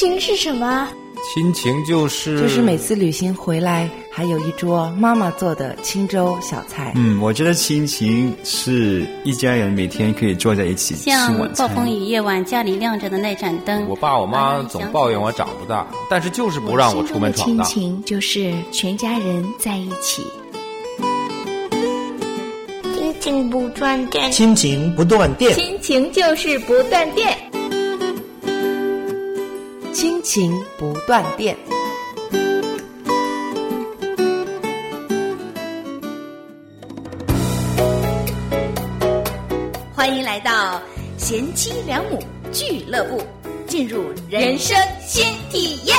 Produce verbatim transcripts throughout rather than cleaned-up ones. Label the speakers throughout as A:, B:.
A: 情是什么？
B: 亲情就是
C: 就是每次旅行回来还有一桌妈妈做的清粥小菜。
D: 嗯，我觉得亲情是一家人每天可以坐在一起吃
E: 像
D: 晚餐。
E: 暴风雨夜晚家里亮着的那盏灯，
B: 我爸我妈总抱怨我长不大，但是就是不让我出门闯荡。
A: 亲情就是全家人在一起。亲情不断电，
F: 亲情不断电，
G: 亲情就是不断电，
C: 亲情不断电。
G: 欢迎来到贤妻良母俱乐部，进入人生新体验。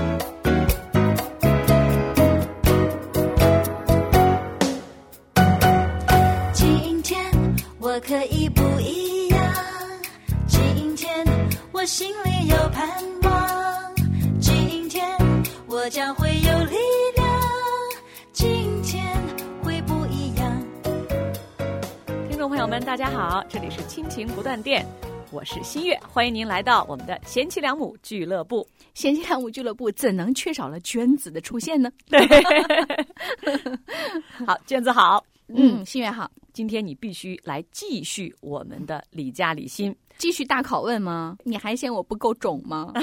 H: 今天我可以不一样，今天我心里有盼望，今天我将会有力量，今天会不一样。
I: 听众朋友们大家好，这里是亲情不断电，我是新月，欢迎您来到我们的贤妻良母俱乐部。
J: 贤妻良母俱乐部怎能缺少了娟子的出现呢？
I: 对好，娟子好。
J: 嗯，新月好。
I: 今天你必须来继续我们的李家李心，
J: 继续大拷问吗？你还嫌我不够种吗？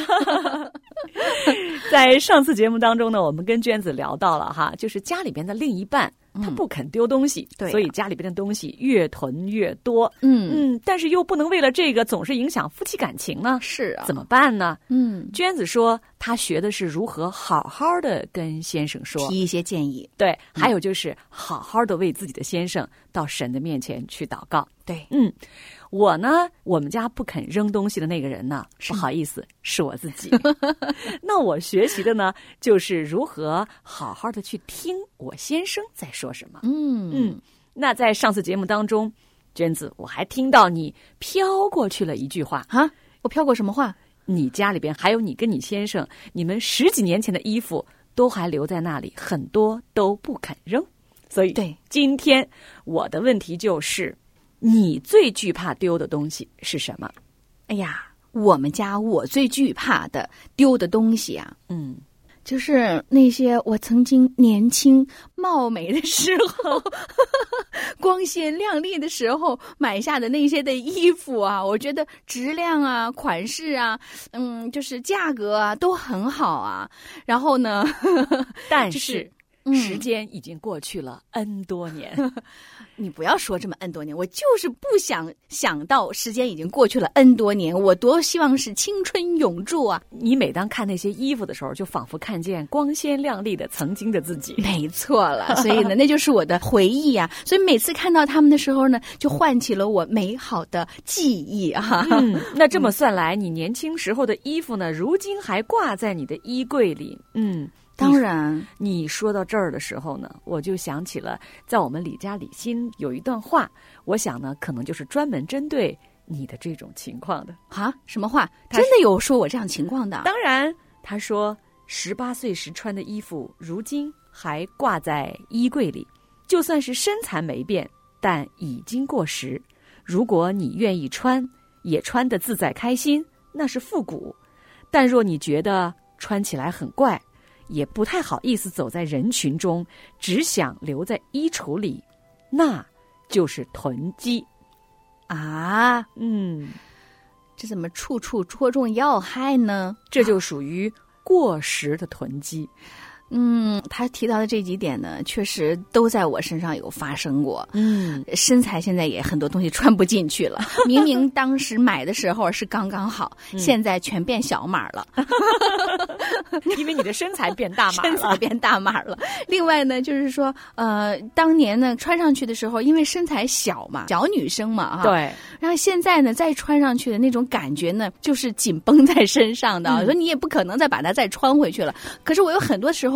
I: 在上次节目当中呢，我们跟娟子聊到了哈，就是家里边的另一半他不肯丢东西，
J: 对啊，
I: 所以家里边的东西越囤越多。
J: 嗯
I: 嗯，但是又不能为了这个总是影响夫妻感情呢，
J: 是啊，
I: 怎么办呢？
J: 嗯，
I: 娟子说她学的是如何好好的跟先生说，
J: 提一些建议。
I: 对，还有就是好好的为自己的先生到神的面前去祷告。
J: 对，
I: 嗯，我呢，我们家不肯扔东西的那个人呢，不好意思，是我自己。那我学习的呢，就是如何好好的去听我先生在说什么。
J: 嗯
I: 嗯，那在上次节目当中，娟子，我还听到你飘过去了一句话
J: 啊，我飘过什么话？
I: 你家里边还有你跟你先生，你们十几年前的衣服都还留在那里，很多都不肯扔。所以，
J: 对，
I: 今天我的问题就是，你最惧怕丢的东西是什么？
J: 哎呀，我们家我最惧怕的丢的东西啊，
I: 嗯，
J: 就是那些我曾经年轻貌美的时候光鲜亮丽的时候买下的那些的衣服啊，我觉得质量啊款式啊嗯，就是价格啊都很好啊，然后呢
I: 但是、
J: 就是
I: 时间已经过去了 N 多年。
J: 你不要说这么 N 多年，我就是不想想到时间已经过去了 N 多年，我多希望是青春永驻啊！
I: 你每当看那些衣服的时候，就仿佛看见光鲜亮丽的曾经的自己。
J: 没错了，所以呢，那就是我的回忆啊！所以每次看到他们的时候呢，就唤起了我美好的记忆啊！
I: 嗯，那这么算来，你年轻时候的衣服呢，如今还挂在你的衣柜里。嗯。
J: 当然，
I: 你说到这儿的时候呢，我就想起了在我们李家李心有一段话，我想呢，可能就是专门针对你的这种情况的。
J: 啊，什么话？真的有说我这样情况的？
I: 当然，他说十八岁时穿的衣服，如今还挂在衣柜里，就算是身材没变，但已经过时。如果你愿意穿，也穿得自在开心，那是复古；但若你觉得穿起来很怪，也不太好意思走在人群中，只想留在衣橱里，那就是囤积
J: 啊！
I: 嗯，
J: 这怎么处处戳中要害呢？
I: 这就属于过时的囤积。
J: 嗯，他提到的这几点呢，确实都在我身上有发生过。
I: 嗯，
J: 身材现在也很多东西穿不进去了，明明当时买的时候是刚刚好，嗯、现在全变小码了。
I: 因为你的身材变大码了，
J: 身材变大码了。另外呢，就是说，呃，当年呢穿上去的时候，因为身材小嘛，小女生嘛，哈，
I: 对。
J: 然后现在呢，再穿上去的那种感觉呢，就是紧绷在身上的，
I: 嗯、
J: 所以你也不可能再把它再穿回去了。可是我有很多时候。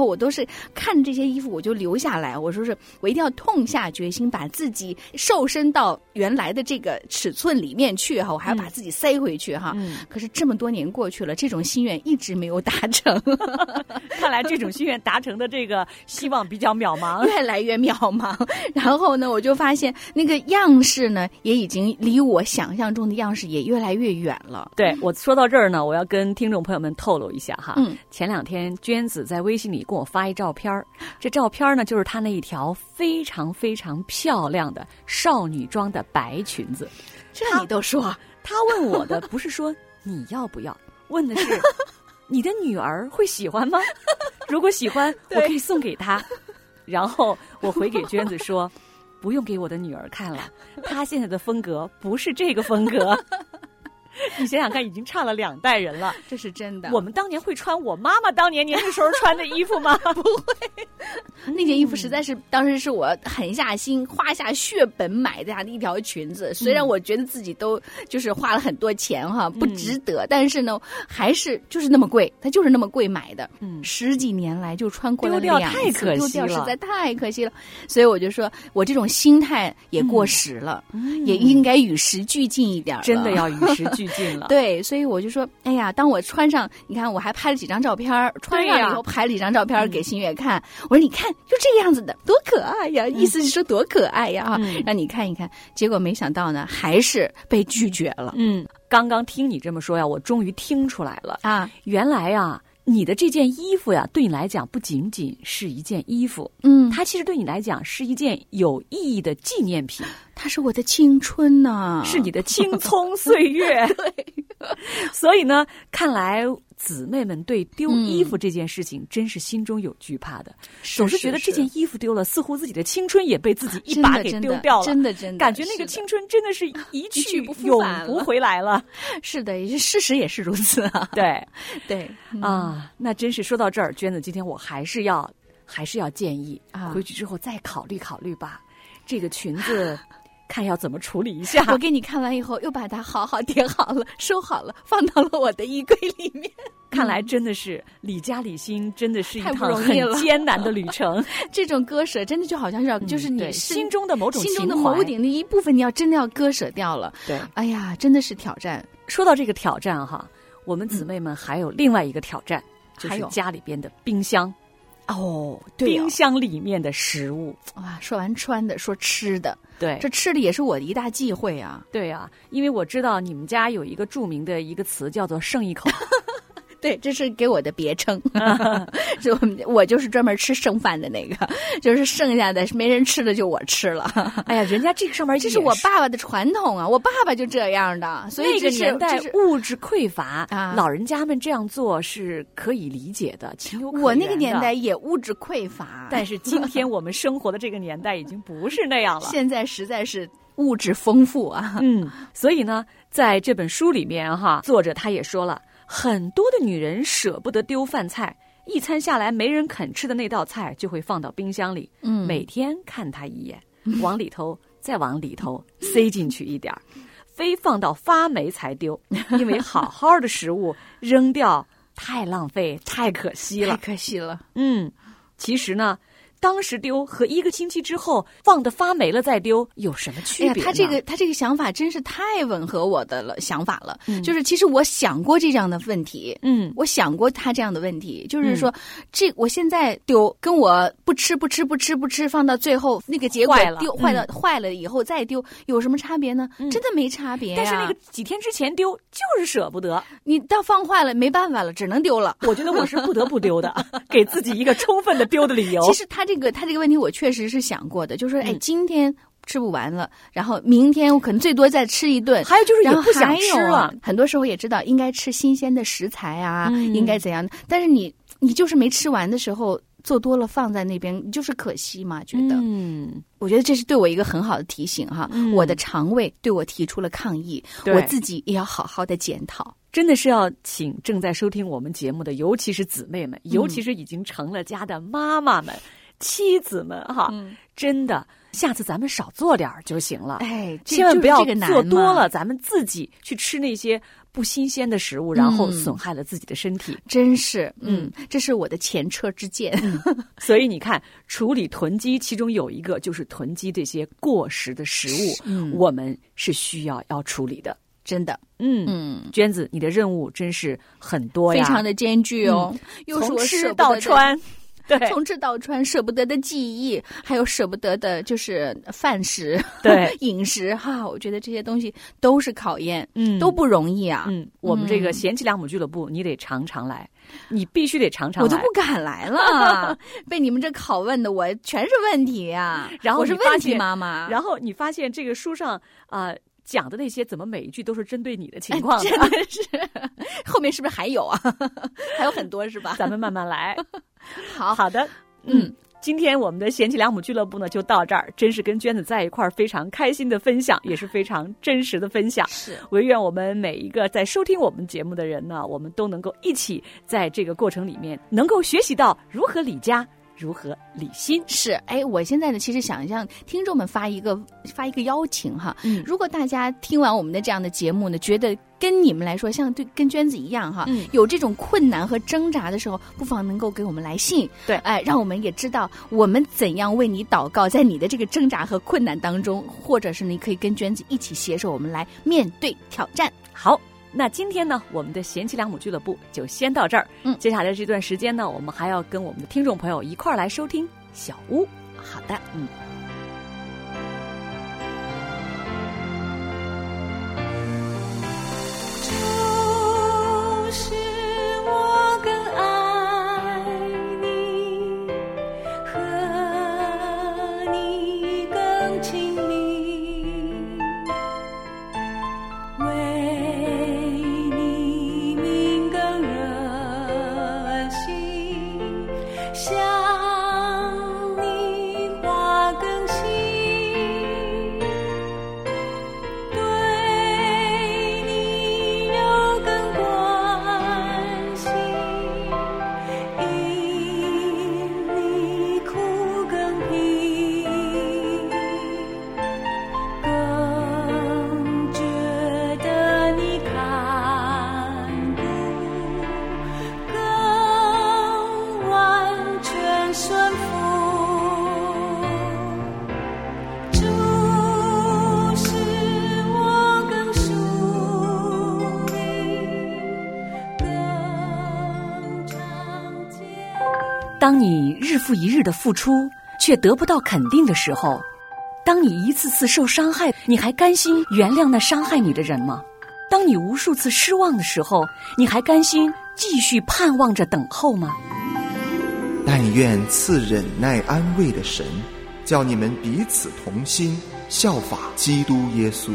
J: 候，我都是看着这些衣服我就留下来，我说是我一定要痛下决心把自己瘦身到原来的这个尺寸里面去哈，我还要把自己塞回去哈。嗯、可是这么多年过去了，这种心愿一直没有达成。
I: 看来这种心愿达成的这个希望比较渺茫，
J: 越来越渺茫。然后呢，我就发现那个样式呢，也已经离我想象中的样式也越来越远了。
I: 对，我说到这儿呢，我要跟听众朋友们透露一下哈。嗯，前两天娟子在微信里给我发一照片，这照片呢就是她那一条非常非常漂亮的少女装的白裙子。
J: 这你都说？
I: 她问我的不是说你要不要，问的是你的女儿会喜欢吗？如果喜欢，我可以送给她。然后我回给娟子说，不用给我的女儿看了，她现在的风格不是这个风格。你想想看，已经差了两代人了，
J: 这是真的。
I: 我们当年会穿我妈妈当年年轻时候穿的衣服吗？
J: 不会。那件衣服实在是、嗯、当时是我狠下心花下血本买的的一条裙子，虽然我觉得自己都就是花了很多钱哈，不值得，嗯、但是呢还是就是那么贵，它就是那么贵买的。嗯，十几年来就穿过了两次，
I: 太可惜了，
J: 丢掉实在太可惜了。所以我就说我这种心态也过时了，嗯、也应该与时俱进一点了，
I: 真的要与时俱进了。
J: 对，所以我就说，哎呀，当我穿上，你看我还拍了几张照片，穿上以后拍了几张照片给新月看，嗯、我说你看就这个样子的，多可爱呀！嗯、意思是说多可爱呀，嗯、让你看一看。结果没想到呢，还是被拒绝了。
I: 嗯，刚刚听你这么说呀，我终于听出来了啊，原来呀。你的这件衣服呀，对你来讲不仅仅是一件衣服，嗯，它其实对你来讲是一件有意义的纪念品。
J: 它是我的青春呐、啊，
I: 是你的青葱岁月。对，所以呢，看来姊妹们对丢衣服这件事情真是心中有惧怕的，嗯、总是觉得这件衣服丢了，似乎自己的青春也被自己一把给丢掉了，
J: 真的真的，真的
I: 感觉那个青春真的是一去永不回来了。
J: 是的，事实也是如此啊。
I: 对，
J: 对、
I: 嗯、啊，那真是说到这儿，娟子，今天我还是要还是要建议啊，回去之后再考虑考虑吧，这个裙子。看要怎么处理一下。
J: 我给你看完以后，又把它好好叠好了，收好了，放到了我的衣柜里面。
I: 看来真的是李家李心，真的是一趟很艰难的旅程。
J: 这种割舍，真的就好像是要，嗯、就是你
I: 心中的某种
J: 心中的某顶的一部分，你要真的要割舍掉了。
I: 对，
J: 哎呀，真的是挑战。
I: 说到这个挑战哈，我们姊妹们还有另外一个挑战，嗯、就是家里边的冰箱。
J: 哦，对哦，
I: 冰箱里面的食物
J: 哇！说完穿的，说吃的，
I: 对，
J: 这吃的也是我的一大忌讳啊。
I: 对啊，因为我知道你们家有一个著名的一个词叫做“剩一口”。
J: 对，这是给我的别称，是我们我就是专门吃剩饭的那个，就是剩下的没人吃的就我吃了。
I: 哎呀，人家这个上面
J: 这是我爸爸的传统啊，我爸爸就这样的，所以
I: 那个年代物质匮乏啊，老人家们这样做是可以理解的，情有可原的。
J: 我那个年代也物质匮乏，
I: 但是今天我们生活的这个年代已经不是那样了。
J: 现在实在是物质丰富啊，
I: 嗯，所以呢，在这本书里面哈，作者他也说了。很多的女人舍不得丢饭菜，一餐下来没人肯吃的那道菜就会放到冰箱里，嗯，每天看它一眼，往里头再往里头塞进去一点，非放到发霉才丢，因为好好的食物扔掉太浪费，太可惜了，
J: 太可惜了。
I: 嗯，其实呢。当时丢和一个星期之后放的发霉了再丢有什么区别呢？
J: 哎呀，他这个他这个想法真是太吻合我的了想法了。嗯、就是其实我想过这样的问题，嗯，我想过他这样的问题，就是说，嗯、这我现在丢跟我不吃不吃不吃不吃放到最后那个结果丢坏了、嗯、坏了以后再丢有什么差别呢？嗯、真的没差别、啊。
I: 但是那个几天之前丢就是舍不得，
J: 你到放坏了没办法了，只能丢了。
I: 我觉得我是不得不丢的，给自己一个充分的丢的理由。
J: 其实他这个他这个问题我确实是想过的，就是说，哎，今天吃不完了，然后明天我可能最多再吃一顿。
I: 还有就是也不想吃了，
J: 很多时候也知道应该吃新鲜的食材啊，嗯、应该怎样，但是你你就是没吃完的时候。做多了放在那边，你就是可惜嘛？觉得，嗯，我觉得这是对我一个很好的提醒哈。嗯、我的肠胃对我提出了抗议，我自己也要好好的检讨。
I: 真的是要请正在收听我们节目的，尤其是姊妹们，尤其是已经成了家的妈妈们、嗯、妻子们哈，嗯、真的下次咱们少做点就行了。
J: 哎，
I: 千万不要做多了，
J: 了，
I: 咱们自己去吃那些不新鲜的食物，然后损害了自己的身体。
J: 真是，嗯，这是我的前车之鉴。
I: 所以你看，处理囤积，其中有一个就是囤积这些过时的食物，嗯、我们是需要要处理的。
J: 真的，
I: 嗯嗯，娟子，你的任务真是很多呀，
J: 非常的艰巨哦，
I: 嗯、
J: 又是我
I: 从吃到穿。对，
J: 从吃到穿，舍不得的记忆，还有舍不得的，就是饭食，
I: 对
J: 饮食哈，我觉得这些东西都是考验，
I: 嗯，
J: 都不容易啊。
I: 嗯，我们这个贤妻良母俱乐部，你得常常来，你必须得常常来，
J: 我都不敢来了，被你们这拷问的我全是问题呀、啊。
I: 然后
J: 我是问题妈妈，
I: 然后你发现这个书上啊。呃讲的那些怎么每一句都是针对你的情况、
J: 哎？真的是，后面是不是还有啊？还有很多是吧？
I: 咱们慢慢来。
J: 好
I: 好的，嗯，嗯今天我们的贤妻良母俱乐部呢就到这儿，真是跟娟子在一块儿非常开心的分享，也是非常真实的分享。
J: 是，
I: 唯愿我们每一个在收听我们节目的人呢，我们都能够一起在这个过程里面能够学习到如何理家。如何理心。
J: 是，哎，我现在呢，其实想向听众们发一个发一个邀请哈，嗯，如果大家听完我们的这样的节目呢，觉得跟你们来说像对跟娟子一样哈，嗯，有这种困难和挣扎的时候，不妨能够给我们来信，
I: 对，
J: 哎，让我们也知道我们怎样为你祷告，在你的这个挣扎和困难当中，或者是你可以跟娟子一起携手，我们来面对挑战。
I: 好。那今天呢，我们的贤妻良母俱乐部就先到这儿。
J: 嗯，
I: 接下来这段时间呢，我们还要跟我们的听众朋友一块儿来收听小屋。
J: 好的，
I: 嗯。
H: 就是我更爱你，和你更亲密，为你命更热心，想你话更细，对你有更关心，因你苦更平，更觉得你看顾，更完全顺服。主使我更属你，更常见。
I: 当你日复一日的付出，却得不到肯定的时候，当你一次次受伤害，你还甘心原谅那伤害你的人吗？当你无数次失望的时候，你还甘心继续盼望着等候吗？
F: 但愿赐忍耐安慰的神，叫你们彼此同心，效法基督耶稣。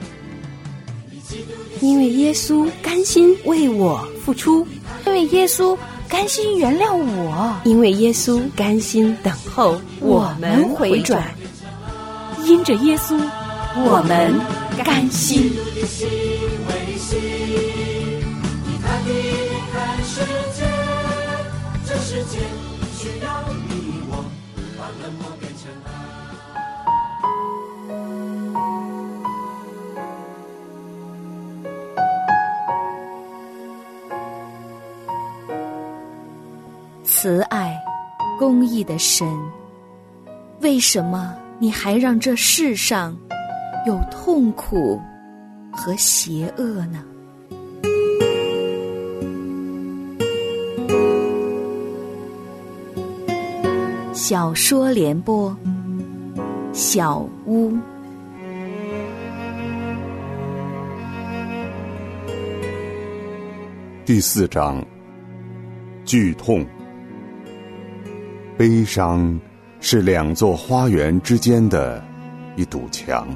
A: 因为耶稣甘心为我付出，
J: 因为耶稣甘心原谅我，
A: 因为耶稣甘心等候我们回转，
I: 因着耶稣，我们甘心。
J: 慈爱、公义的神，为什么你还让这世上有痛苦和邪恶呢？小说联播，小屋。
K: 第四章，剧痛。悲伤是两座花园之间的一堵墙。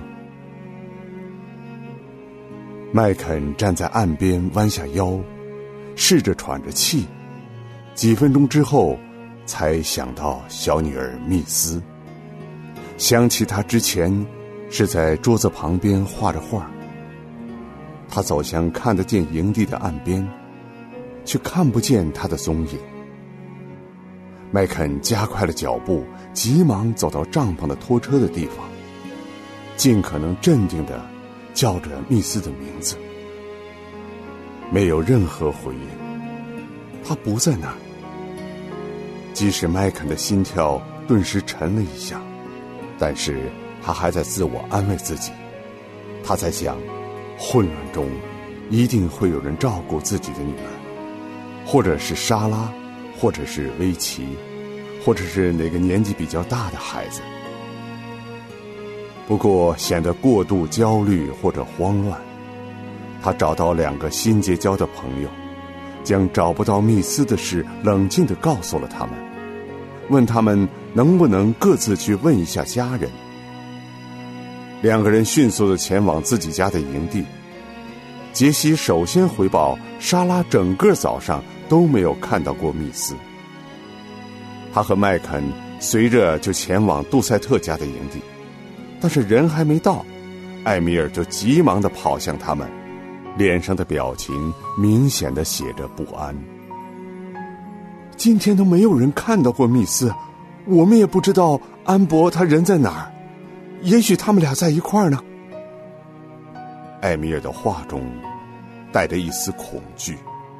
K: 麦肯站在岸边弯下腰，试着喘着气，几分钟之后才想到小女儿密斯，想起她之前是在桌子旁边画着画。他走向看得见营地的岸边，却看不见她的踪影。 麦肯加快了脚步，急忙走到帐篷的拖车的地方，尽可能镇定地叫着密斯的名字。没有任何回应，他不在那儿。即使麦肯的心跳顿时沉了一下，但是他还在自我安慰自己。他在想，混乱中一定会有人照顾自己的女儿，或者是莎拉，或者是薇琪，或者是哪个年纪比较大的孩子。不过显得过度焦虑或者慌乱，他找到两个新结交的朋友，将找不到密斯的事冷静地告诉了他们，问他们能不能各自去问一下家人。两个人迅速地前往自己家的营地。杰西首先回报，莎拉整个早上都没有看到过密斯。他和麦肯随着就前往杜塞特家的营地，但是人还没到，艾米尔就急忙地跑向他们，脸上的表情明显地写着不安。今天都没有人看到过密斯，我们也不知道安博他人在哪儿，也许他们俩在一块儿呢。艾米尔的话中带着一丝恐惧。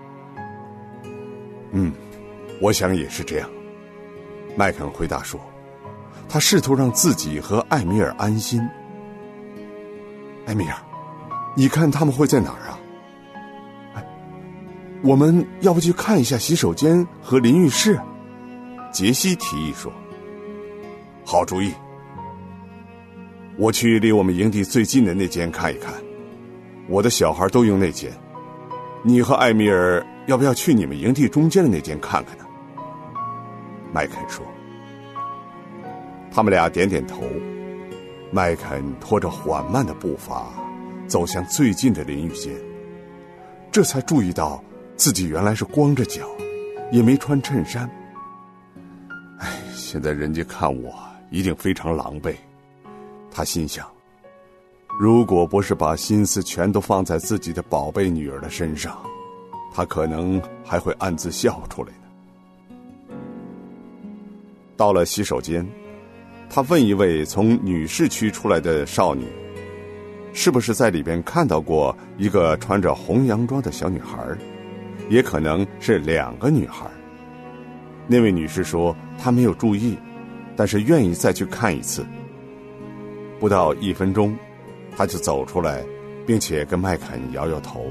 K: 嗯，我想也是这样，麦肯回答说，他试图让自己和艾米尔安心。艾米尔，你看他们会在哪儿啊？哎，我们要不去看一下洗手间和淋浴室？杰西提议说。好主意，我去离我们营地最近的那间看一看，我的小孩都用那间。你和艾米尔要不要去你们营地中间的那间看看呢？麦肯说。他们俩点点头。麦肯拖着缓慢的步伐走向最近的淋浴间，这才注意到自己原来是光着脚，也没穿衬衫。哎，现在人家看我一定非常狼狈。他心想，如果不是把心思全都放在自己的宝贝女儿的身上，他可能还会暗自笑出来呢。到了洗手间，他问一位从女士区出来的少女，是不是在里边看到过一个穿着红洋装的小女孩，也可能是两个女孩。那位女士说她没有注意，但是愿意再去看一次。不到一分钟，她就走出来，并且跟麦肯摇摇头。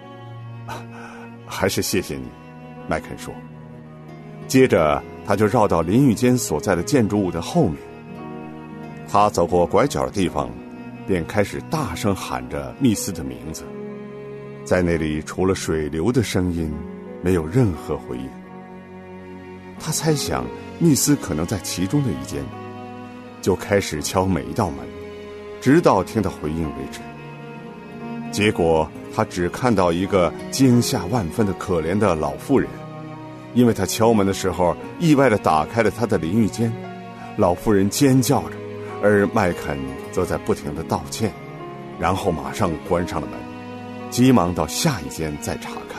K: 还是谢谢你，麦肯说。接着他就绕到淋浴间所在的建筑物的后面。他走过拐角的地方，便开始大声喊着密斯的名字。在那里除了水流的声音，没有任何回应。他猜想密斯可能在其中的一间，就开始敲每一道门，直到听到回应为止。结果他只看到一个惊吓万分的可怜的老妇人，因为他敲门的时候意外地打开了他的淋浴间。老妇人尖叫着，而麦肯则在不停地道歉，然后马上关上了门，急忙到下一间再查看。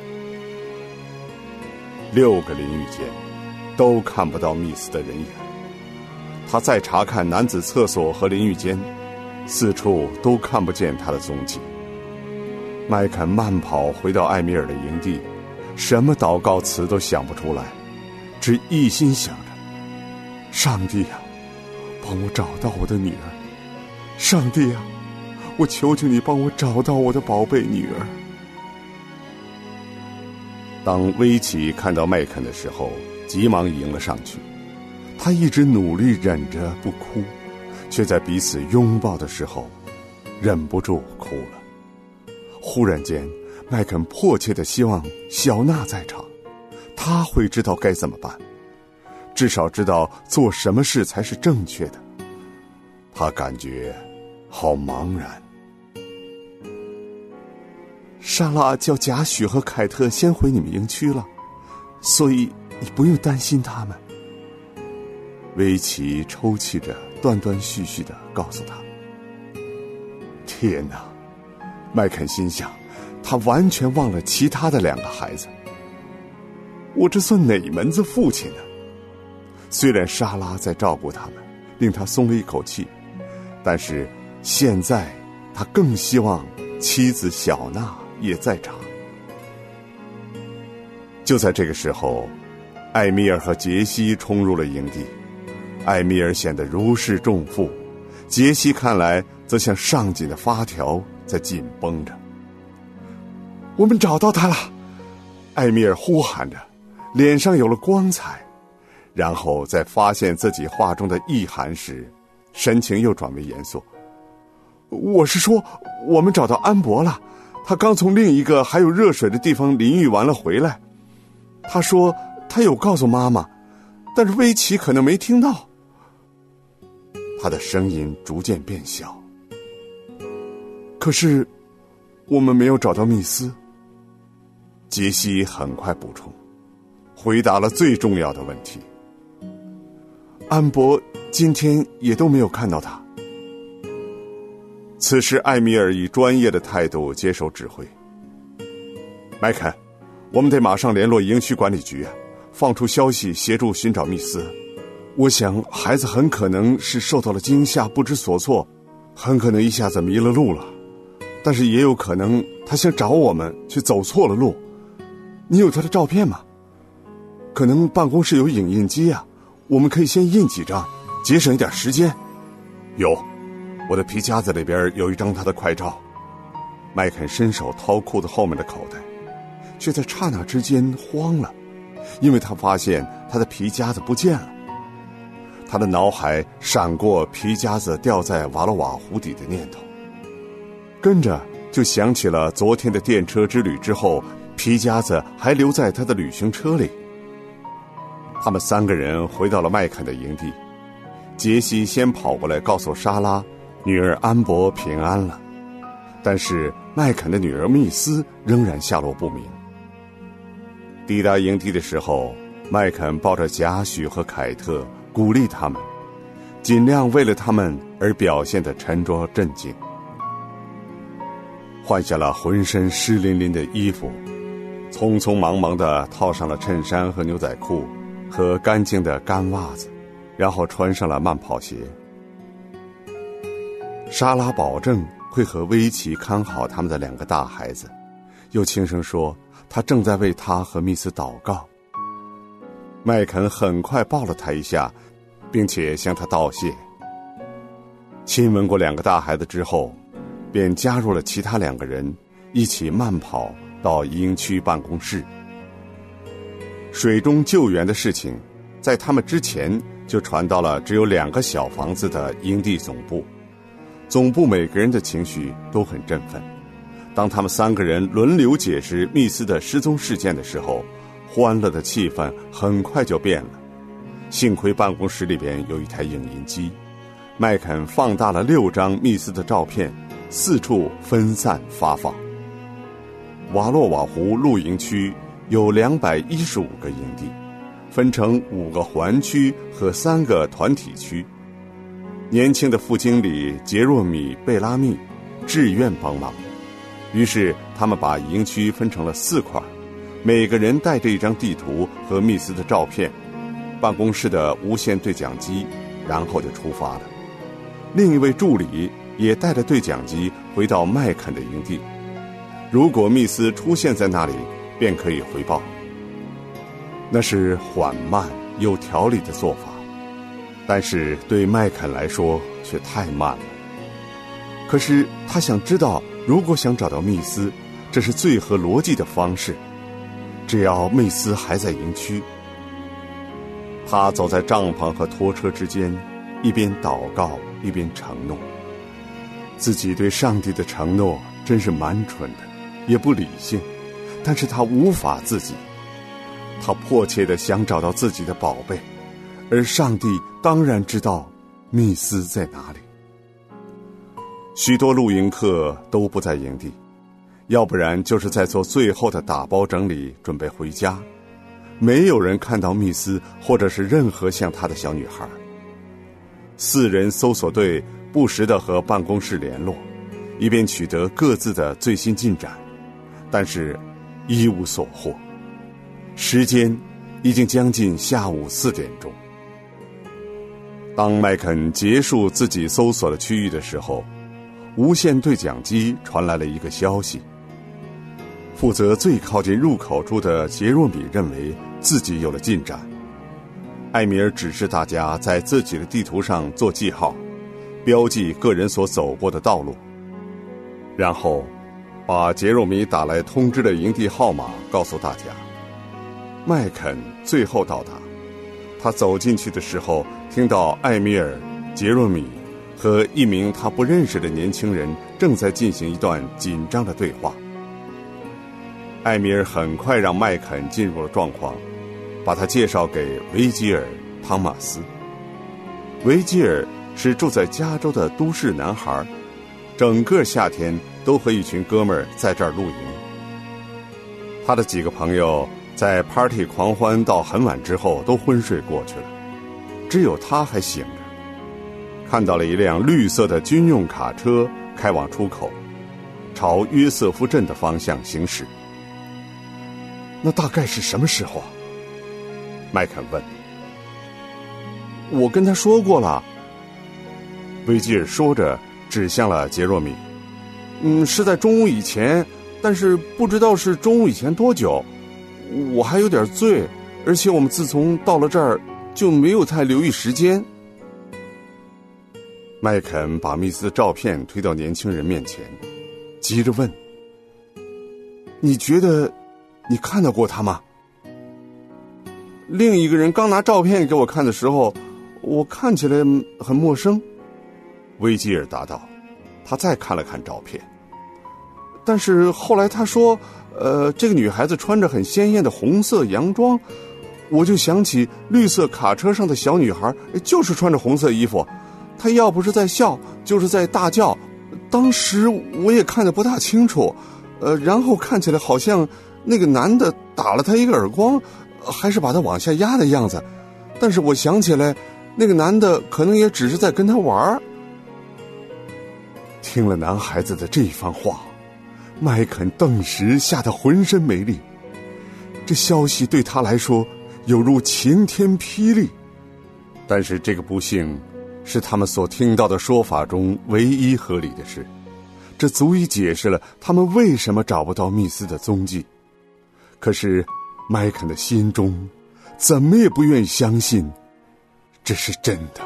K: 六个淋浴间都看不到密斯的人影。他再查看男子厕所和淋浴间，四处都看不见他的踪迹。麦肯慢跑回到艾米尔的营地，什么祷告词都想不出来，只一心想着，上帝啊，帮我找到我的女儿，上帝啊，我求求你帮我找到我的宝贝女儿。当薇琪看到麦肯的时候，急忙迎了上去。他一直努力忍着不哭，却在彼此拥抱的时候忍不住哭了。忽然间，麦肯迫切地希望小娜在场，他会知道该怎么办，至少知道做什么事才是正确的。他感觉好茫然。莎拉叫贾许和凯特先回你们营区了，所以你不用担心他们。薇琪抽泣着，断断续续地告诉他。天哪！麦肯心想，他完全忘了其他的两个孩子。我这算哪门子父亲呢？ 虽然莎拉在照顾他们，令他松了一口气，但是现在他更希望妻子小娜也在场。就在这个时候，艾米尔和杰西冲入了营地。艾米尔显得如释重负，杰西看来则像上紧的发条在紧绷着。我们找到他了！艾米尔呼喊着，脸上有了光彩。然后在发现自己话中的意涵时，神情又转为严肃。我是说，我们找到安博了，他刚从另一个还有热水的地方淋浴完了回来。他说他有告诉妈妈，但是威奇可能没听到。他的声音逐渐变小。可是我们没有找到密斯。杰西很快补充，回答了最重要的问题。安博今天也都没有看到他。此时艾米尔以专业的态度接受指挥。麦肯，我们得马上联络营区管理局，放出消息协助寻找密斯。我想孩子很可能是受到了惊吓，不知所措，很可能一下子迷了路了，但是也有可能他想找我们却走错了路。你有他的照片吗？可能办公室有影印机啊，我们可以先印几张，节省一点时间。有，我的皮夹子里边有一张他的快照。麦肯伸手掏裤子后面的口袋，却在刹那之间慌了，因为他发现他的皮夹子不见了。他的脑海闪过皮夹子掉在瓦罗瓦湖底的念头，跟着就想起了昨天的电车之旅之后，皮夹子还留在他的旅行车里。他们三个人回到了麦肯的营地，杰西先跑过来告诉莎拉，女儿安博平安了，但是麦肯的女儿密斯仍然下落不明。抵达营地的时候，麦肯抱着贾许和凯特，鼓励他们，尽量为了他们而表现得沉着镇静。换下了浑身湿淋淋的衣服，匆匆忙忙地套上了衬衫和牛仔裤和干净的干袜子，然后穿上了慢跑鞋。莎拉保证会和威奇看好他们的两个大孩子，又轻声说他正在为他和密斯祷告。麦肯很快抱了他一下，并且向他道谢。亲吻过两个大孩子之后，便加入了其他两个人，一起慢跑到营区办公室。水中救援的事情在他们之前就传到了只有两个小房子的营地总部，总部每个人的情绪都很振奋。当他们三个人轮流解释密斯的失踪事件的时候，欢乐的气氛很快就变了。幸亏办公室里边有一台影印机，麦肯放大了六张密斯的照片，四处分散发放。瓦洛瓦湖露营区有两百一十五个营地，分成五个环区和三个团体区。年轻的副经理杰若米·贝拉密志愿帮忙，于是他们把营区分成了四块，每个人带着一张地图和密斯的照片，办公室的无线对讲机，然后就出发了。另一位助理也带着对讲机回到麦肯的营地，如果密斯出现在那里，便可以回报。那是缓慢有条理的做法，但是对麦肯来说却太慢了。可是他想知道，如果想找到密斯，这是最合逻辑的方式，只要密斯还在营区。他走在帐篷和拖车之间，一边祷告一边承诺。自己对上帝的承诺真是蛮蠢的，也不理性，但是他无法自己。他迫切地想找到自己的宝贝，而上帝当然知道密斯在哪里。许多露营客都不在营地，要不然就是在做最后的打包整理，准备回家。没有人看到密斯或者是任何像她的小女孩。四人搜索队不时地和办公室联络，以便取得各自的最新进展，但是一无所获。时间已经将近下午四点钟。 当麦肯结束自己搜索的区域的时候，无线对讲机传来了一个消息。负责最靠近入口处的杰若米认为自己有了进展。艾米尔指示大家在自己的地图上做记号，标记个人所走过的道路，然后把杰若米打来通知的营地号码告诉大家。麦肯最后到达，他走进去的时候，听到艾米尔、杰若米和一名他不认识的年轻人正在进行一段紧张的对话。艾米尔很快让麦肯进入了状况，把他介绍给维吉尔·汤马斯。维吉尔是住在加州的都市男孩，整个夏天都和一群哥们儿在这儿露营。他的几个朋友在 party 狂欢到很晚之后都昏睡过去了，只有他还醒着。看到了一辆绿色的军用卡车开往出口，朝约瑟夫镇的方向行驶。那大概是什么时候啊？麦肯问。我跟他说过了。维吉尔说着指向了杰若米。嗯，是在中午以前，但是不知道是中午以前多久。我还有点醉，而且我们自从到了这儿就没有太留意时间。麦肯把密斯的照片推到年轻人面前，急着问：你觉得你看到过他吗？另一个人刚拿照片给我看的时候，我看起来很陌生。维吉尔答道。他再看了看照片，但是后来他说呃，这个女孩子穿着很鲜艳的红色洋装，我就想起绿色卡车上的小女孩就是穿着红色衣服，她要不是在笑就是在大叫，当时我也看得不大清楚，呃，然后看起来好像那个男的打了她一个耳光，还是把她往下压的样子，但是我想起来那个男的可能也只是在跟她玩。听了男孩子的这番话，麦肯顿时吓得浑身没力，这消息对他来说犹如晴天霹雳。但是这个不幸是他们所听到的说法中唯一合理的事，这足以解释了他们为什么找不到密斯的踪迹。可是麦肯的心中怎么也不愿意相信这是真的。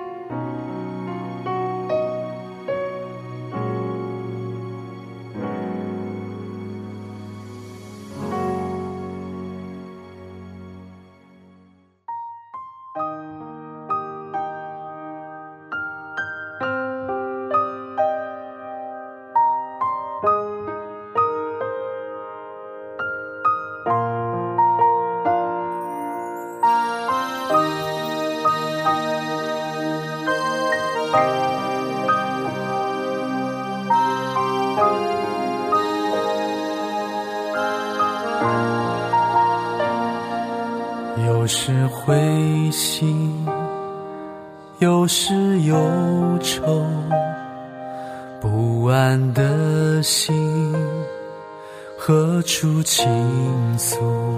L: 有时灰心，有时忧愁，不安的心何处倾诉？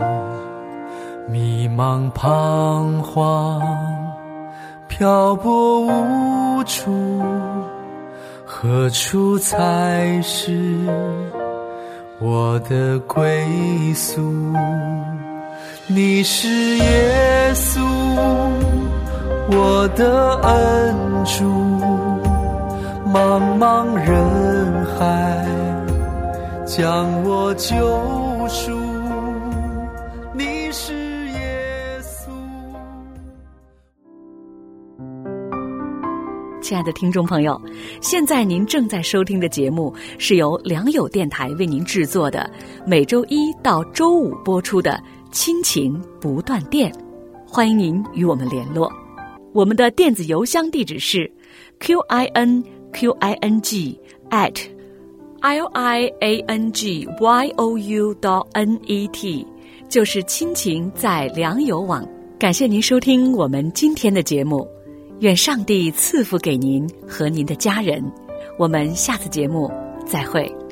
L: 迷茫彷徨，漂泊无助，何处才是我的归宿？你是耶稣，我的恩主，茫茫人海将我救赎。你是耶稣。
I: 亲爱的听众朋友，现在您正在收听的节目是由良友电台为您制作的，每周一到周五播出的亲情不断电，欢迎您与我们联络。我们的电子邮箱地址是 q i n q i n g at l i a n g y o u dot n e t， 就是亲情在良友网。感谢您收听我们今天的节目，愿上帝赐福给您和您的家人。我们下次节目再会。